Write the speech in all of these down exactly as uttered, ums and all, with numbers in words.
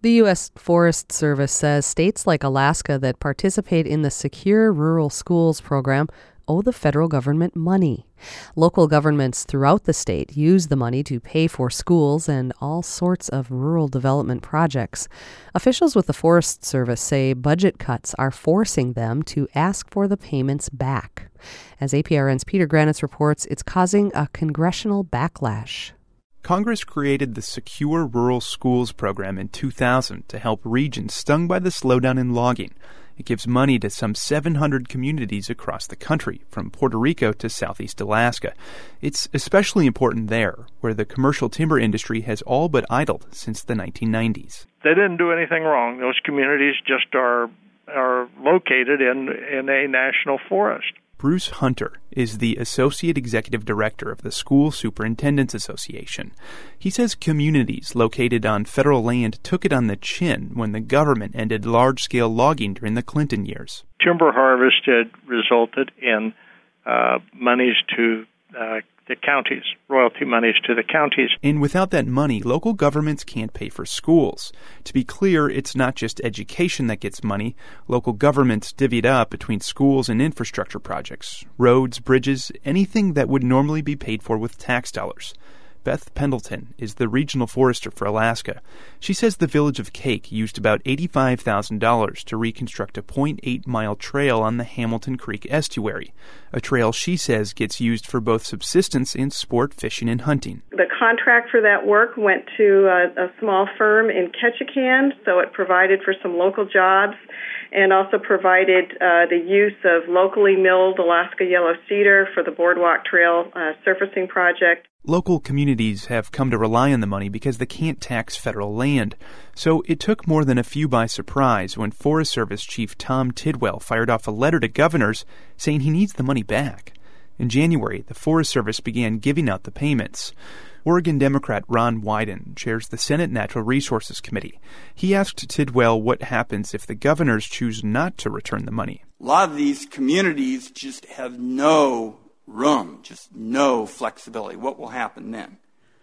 The U S Forest Service says states like Alaska that participate in the Secure Rural Schools program owe the federal government money. Local governments throughout the state use the money to pay for schools and all sorts of rural development projects. Officials with the Forest Service say budget cuts are forcing them to ask for the payments back. As A P R N's Peter Granitz reports, it's causing a congressional backlash. Congress created the Secure Rural Schools program in two thousand to help regions stung by the slowdown in logging. It gives money to some seven hundred communities across the country, from Puerto Rico to southeast Alaska. It's especially important there, where the commercial timber industry has all but idled since the nineteen nineties. They didn't do anything wrong. Those communities just are are located in, in a national forest. Bruce Hunter is the Associate Executive Director of the School Superintendents Association. He says communities located on federal land took it on the chin when the government ended large-scale logging during the Clinton years. Timber harvested resulted in uh, monies to uh, the counties, royalty monies to the counties. And without that money, local governments can't pay for schools. To be clear, it's not just education that gets money. Local governments divvy it up between schools and infrastructure projects, roads, bridges, anything that would normally be paid for with tax dollars. Beth Pendleton is the regional forester for Alaska. She says the village of Cake used about eighty-five thousand dollars to reconstruct a point eight mile trail on the Hamilton Creek estuary, a trail she says gets used for both subsistence and sport fishing and hunting. The contract for that work went to a, a small firm in Ketchikan, so it provided for some local jobs and also provided uh, the use of locally milled Alaska yellow cedar for the Boardwalk Trail uh, surfacing project. Local communities have come to rely on the money because they can't tax federal land. So it took more than a few by surprise when Forest Service Chief Tom Tidwell fired off a letter to governors saying he needs the money back. In January, the Forest Service began giving out the payments. Oregon Democrat Ron Wyden chairs the Senate Natural Resources Committee. He asked Tidwell what happens if the governors choose not to return the money. A lot of these communities just have no room, just no flexibility. What will happen then?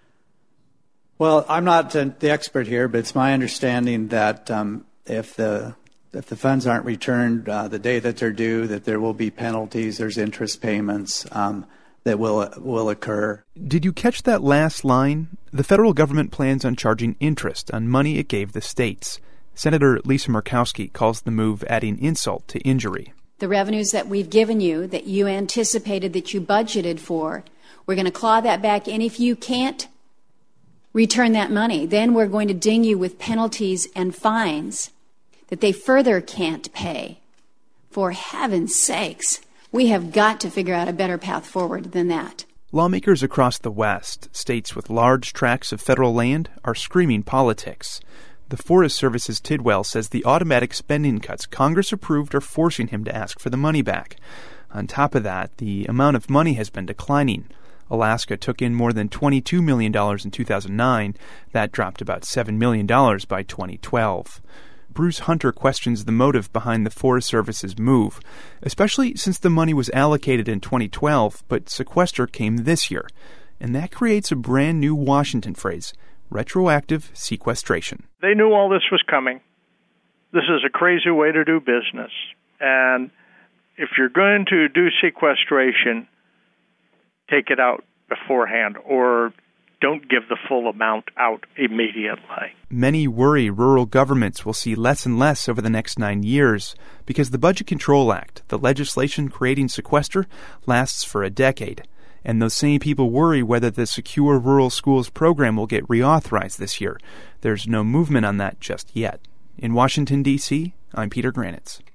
Well, I'm not uh, the expert here, but it's my understanding that um, if the if the funds aren't returned uh, the day that they're due, that there will be penalties. There's interest payments um, that will will occur. Did you catch that last line? The federal government plans on charging interest on money it gave the states. Senator Lisa Murkowski calls the move adding insult to injury. The revenues that we've given you, that you anticipated, that you budgeted for, we're going to claw that back. And if you can't return that money, then we're going to ding you with penalties and fines that they further can't pay. For heaven's sakes, we have got to figure out a better path forward than that. Lawmakers across the West, states with large tracts of federal land, are screaming politics. The Forest Service's Tidwell says the automatic spending cuts Congress approved are forcing him to ask for the money back. On top of that, the amount of money has been declining. Alaska took in more than twenty-two million dollars in two thousand nine. That dropped about seven million dollars by twenty twelve. Bruce Hunter questions the motive behind the Forest Service's move, especially since the money was allocated in twenty twelve, but sequester came this year. And that creates a brand new Washington phrase, retroactive sequestration. They knew all this was coming. This is a crazy way to do business. And if you're going to do sequestration, take it out beforehand or don't give the full amount out immediately. Many worry rural governments will see less and less over the next nine years because the Budget Control Act, the legislation creating sequester, lasts for a decade. And those same people worry whether the Secure Rural Schools program will get reauthorized this year. There's no movement on that just yet. In Washington, D C, I'm Peter Granitz.